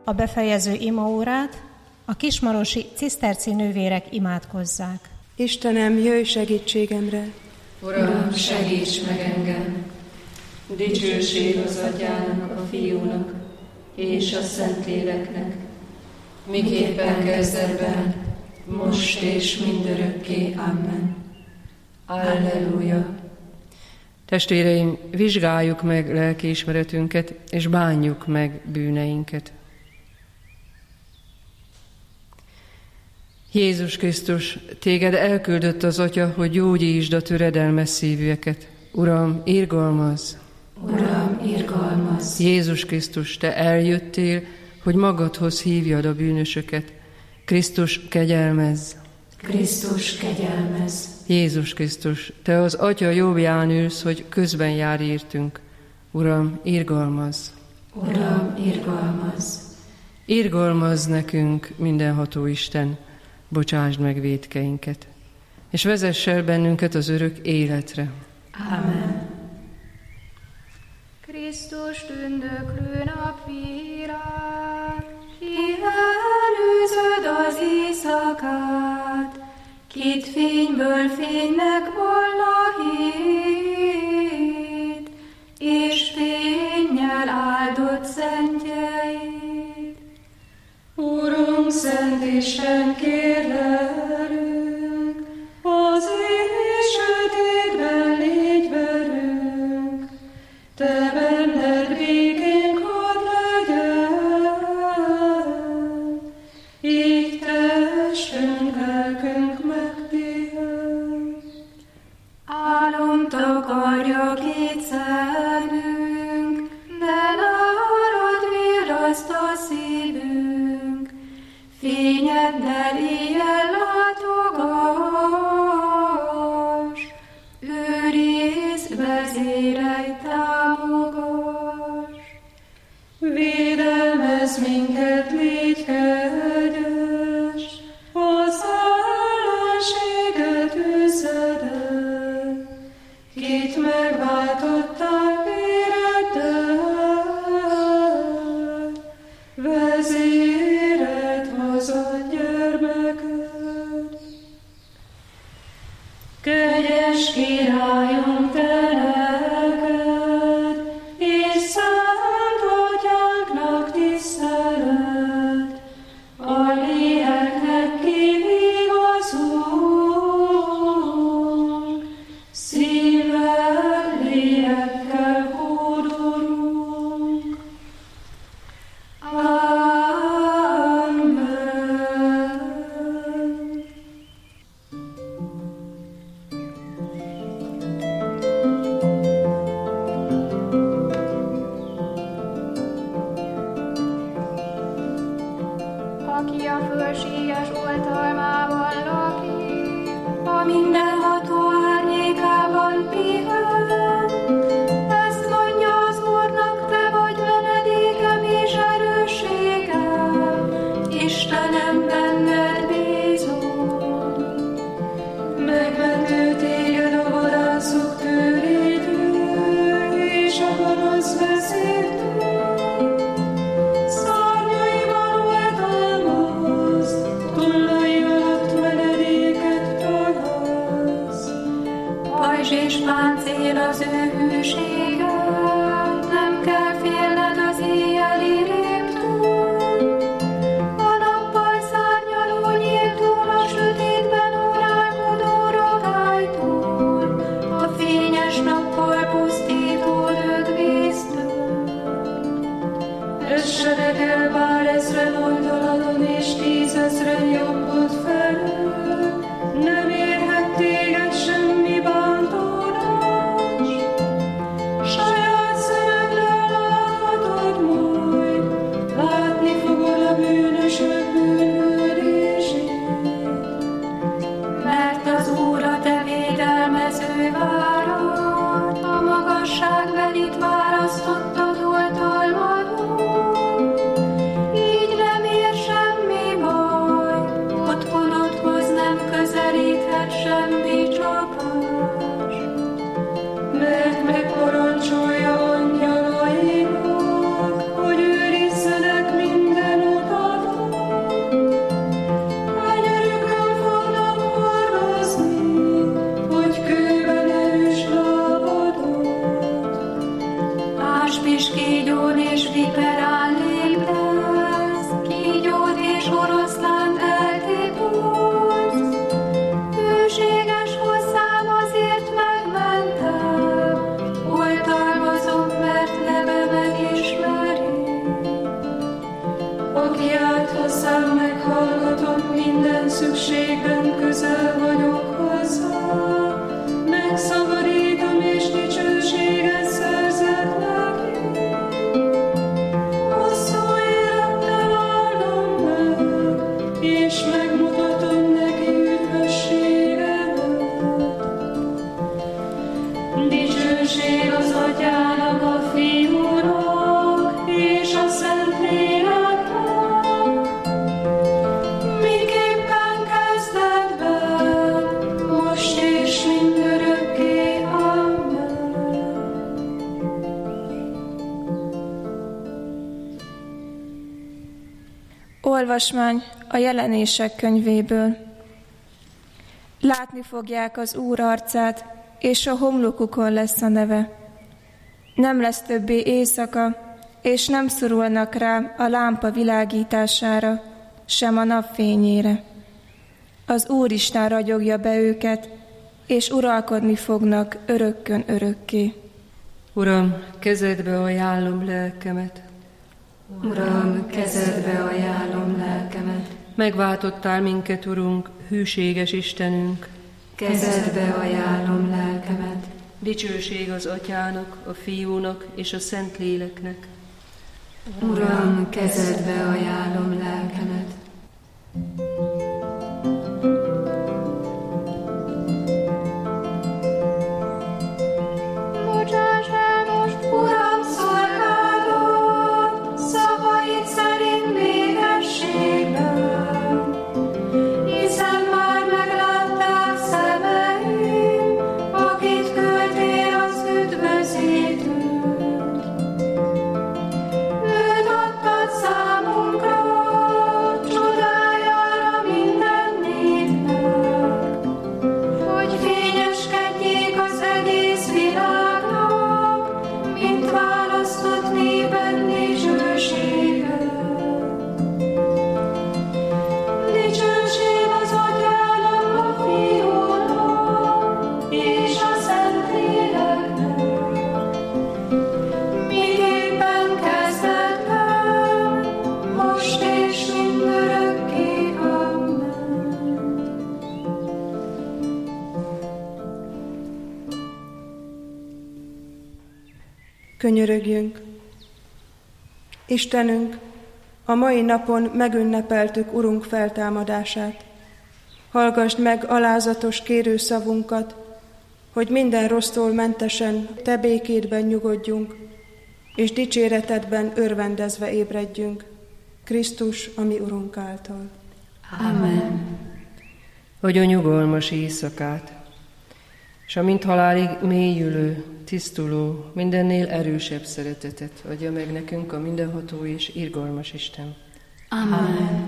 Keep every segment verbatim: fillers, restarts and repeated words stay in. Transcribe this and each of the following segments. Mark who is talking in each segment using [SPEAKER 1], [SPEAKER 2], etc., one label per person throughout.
[SPEAKER 1] a befejező imaórát a kismarosi ciszterci nővérek imádkozzák.
[SPEAKER 2] Istenem, jöjj segítségemre!
[SPEAKER 3] Uram, segíts meg engem! Dicsőség az Atyának, a Fiúnak és a Szentléleknek, miképpen kezdetben, most és mindörökké. Amen. Alleluja!
[SPEAKER 4] Testvéreim, vizsgáljuk meg lelkiismeretünket, és bánjuk meg bűneinket. Jézus Krisztus, téged elküldött az Atya, hogy gyógyítsd a töredelmes szívűeket. Uram, irgalmazz!
[SPEAKER 3] Uram, irgalmazz!
[SPEAKER 4] Jézus Krisztus, te eljöttél, hogy magadhoz hívjad a bűnösöket. Krisztus, kegyelmezz!
[SPEAKER 3] Krisztus, kegyelmezz!
[SPEAKER 4] Jézus Krisztus, te az Atya jobbján ülsz, hogy közben jár értünk. Uram, irgalmazz!
[SPEAKER 3] Uram, irgalmazz!
[SPEAKER 4] Irgalmazz nekünk, mindenható Isten, bocsásd meg vétkeinket, és vezess el bennünket az örök életre.
[SPEAKER 3] Amen.
[SPEAKER 5] Krisztus tündöklő napvilág, ki előzöd az éjszakát, kit fényből fénynek volna hét, és fénnyel áldott szentjeid.
[SPEAKER 6] Urunk, Szent Isten, kérlelünk, az éj sötétben légy velünk, te benned békénk hadd legyen, így testünk, lelkünk megpihen.
[SPEAKER 5] Álom takarja két szemünk, de nálad virraszt a szívünk, fényeddel éjjel látogass, őrizd, vezérelj, támogass.
[SPEAKER 6] Védelmezz minket, légy kegyes, az ellenséget üzzed el, kit megváltottál véreddel, vezéred hozott gyermeked. Kegyes Királyunk, te neked, és Szent Atyánknak tisztelet, a léleknek kivigazunk, szívvel, lélekkel hódolunk. Amen.
[SPEAKER 5] Aki a fölséges oltalmában lakik, a mindenható árnyékában pihen. Ezt mondja az Úrnak, te vagy menedékem és erősségem, Istenem, benned bízom.
[SPEAKER 6] Megmentő téged a vadászok tőrétől, és a gonosz vezértől. Szárnyaival oltalmaz, tollai alatt menedéket találsz.
[SPEAKER 5] Pajzs és páncél az ő hűsége, nem kell félned az éjjeli rémtől. A nappal szárnyaló nyíltól, a sötétben órálkodó rogálytól, a fényes nappal pusztító dögvésztől.
[SPEAKER 6] Essenek el bár ezren oldaladon, és tízezren jobbod felől, nem érhet téged semmi bántódás. Saját szemeddel láthatod majd, látni fogod a bűnösök bűnhődését.
[SPEAKER 5] Mert az Úr a te védelmező várad, a magasságbelit választottad oltalmadon. Így nem ér semmi baj,
[SPEAKER 6] Akiát hozzám meghallgatott, minden szükségben közel vagyok hozzá. Megszabadítom és dicsőséget szerzek neki. Hosszú élettel áldom meg, és megmutatom neki üdvösségemet. Dicsőség az Atyának, a Fiúnak és a Szentléleknek, miképpen kezdetben, most és mindörökké. Amen.
[SPEAKER 7] Olvasmány a Jelenések könyvéből. Látni fogják az Úr arcát, és a homlokukon lesz a neve. Nem lesz többé éjszaka, és nem szorulnak rá a lámpa világítására, sem a napfényére. Az Úristen ragyogja be őket, és uralkodni fognak örökkön örökké.
[SPEAKER 4] Uram, kezedbe ajánlom lelkemet.
[SPEAKER 3] Uram, kezedbe ajánlom lelkemet.
[SPEAKER 4] Megváltottál minket, Urunk, hűséges Istenünk.
[SPEAKER 3] Kezedbe ajánlom lelkemet.
[SPEAKER 4] Dicsőség az Atyának, a Fiúnak és a Szentléleknek.
[SPEAKER 3] Uram, kezedbe ajánlom lelkemet.
[SPEAKER 5] Bocsáss el most, Uram, szolgálod, szavaid szerint békességben, hiszen már meglátták szemeim, akit küldtél az üdvözítőt. Őt adtad számunkra, csodájára minden népnek, hogy fényeskedjék az egész világnak, mint választott néped dicsősége. Dicsőség az Atyának, a Fiúnak és a Szentléleknek, miképpen kezdetben, most és mindörökké. Amen.
[SPEAKER 2] Könyörögjünk! Istenünk, a mai napon megünnepeltük Urunk feltámadását. Hallgasd meg alázatos kérőszavunkat, hogy minden rossztól mentesen Te békédben nyugodjunk, és dicséretedben örvendezve ébredjünk, Krisztus, a mi Urunk által.
[SPEAKER 3] Amen.
[SPEAKER 4] Adja nyugalmas éjszakát, és a mint halálig mélyülő, tisztuló, mindennél erősebb szeretetet adja meg nekünk a mindenható és irgalmas Isten.
[SPEAKER 3] Amen.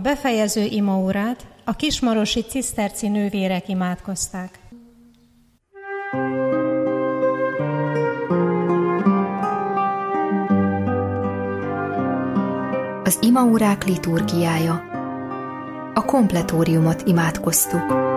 [SPEAKER 1] befejező imaórát a kismarosi ciszterci nővérek imádkozták.
[SPEAKER 8] Az imaórák liturgiája. A kompletóriumot imádkoztuk.